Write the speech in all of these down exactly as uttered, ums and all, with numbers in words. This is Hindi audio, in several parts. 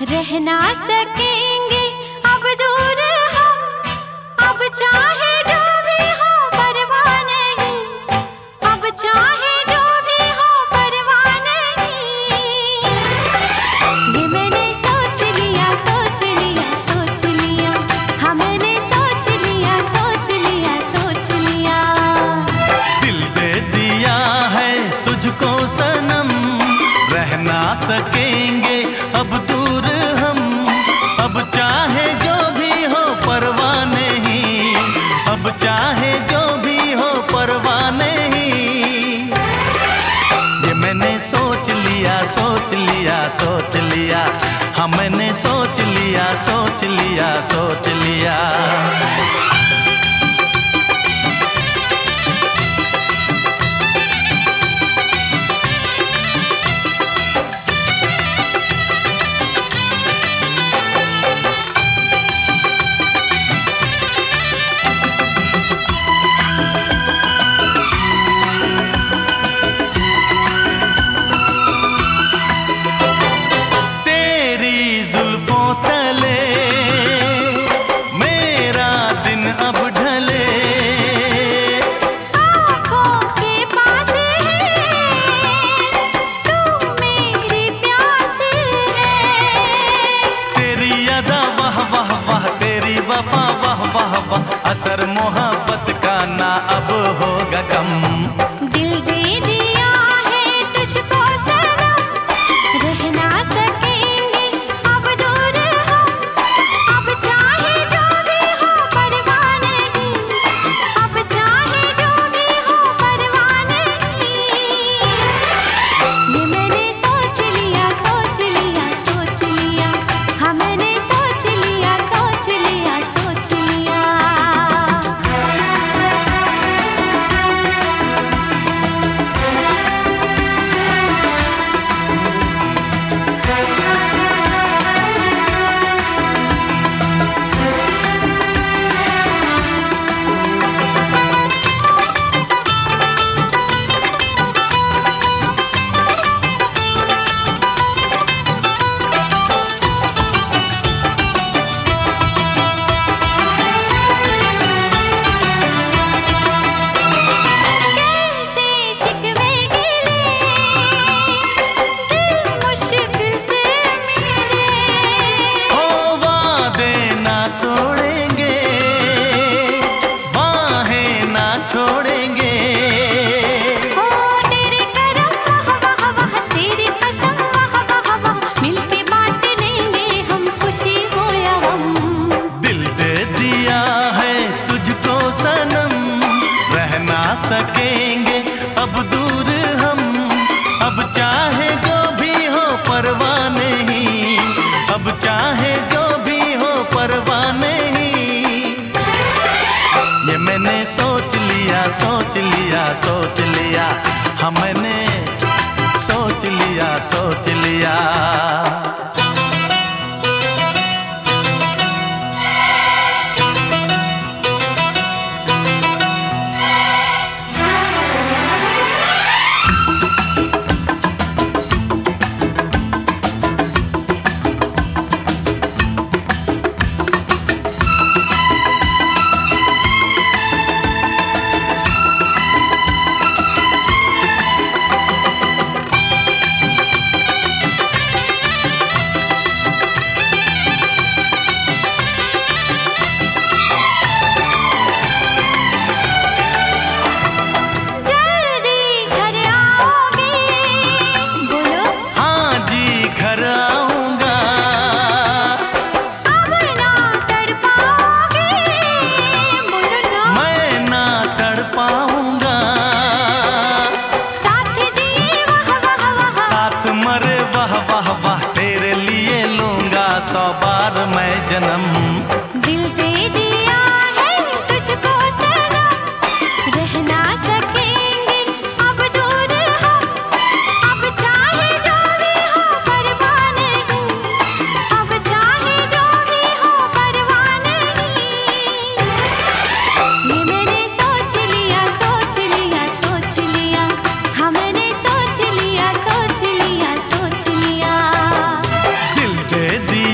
रह ना सकेंगे अब दूर हम, अब चाहे जो भी हो परवाह नहीं, अब चाहे जो भी हो परवाह नहीं। ये मैंने सोच लिया सोच लिया सोच लिया, हाँ मैंने सोच लिया सोच लिया सोच लिया। दिल दे दिया है तुझको सनम, रह ना सकेंगे अब दूर हम, अब चाहे जो भी हो परवाह नहीं, अब चाहे जो भी हो परवाह नहीं। ये मैंने सोच लिया सोच लिया सोच लिया, हाँ मैंने सोच लिया सोच लिया सोच लिया। वफा वाह वाह वाह, असर मोहब्बत का ना अब होगा कम। दिल दे दिया है तुझको सनम, रह ना सकेंगे अब दूर हम, अब चाहे जो भी हो परवाह नहीं, अब चाहे जो भी हो परवाह नहीं। ये मैंने सोच लिया सोच लिया सोच लिया, हाँ मैंने सोच लिया सोच लिया सोच लिया। छोड़ेंगे हो तेरे करम वाह वाह वाह, तेरी कसम वाह वाह वाह, मिलके बांट लेंगे हम खुशी हो या गम। दिल दे दिया है तुझको सनम, रह ना सकेंगे अब दूर हम, अब चाहे जो भी हो परवाह नहीं, अब चाहे जो भी हो परवाह नहीं। ये मैंने सोच लिया सोच लिया सोच लिया, हाँ मैंने सोच लिया सोच लिया। सौ बार मैं जन्म। दिल दे दिया है तुझको सनम, रह ना सकेंगे अब दूर हम, अब चाहे जो भी हो परवाह नहीं, अब चाहे जो भी हो परवाह नहीं। ये मैंने सोच लिया सोच लिया सोच लिया, हाँ मैंने सोच लिया सोच लिया सोच लिया। दिल दे दिया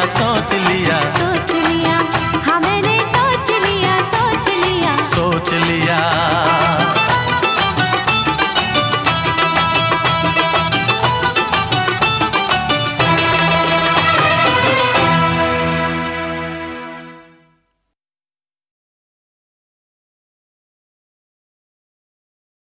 सोच लिया सोच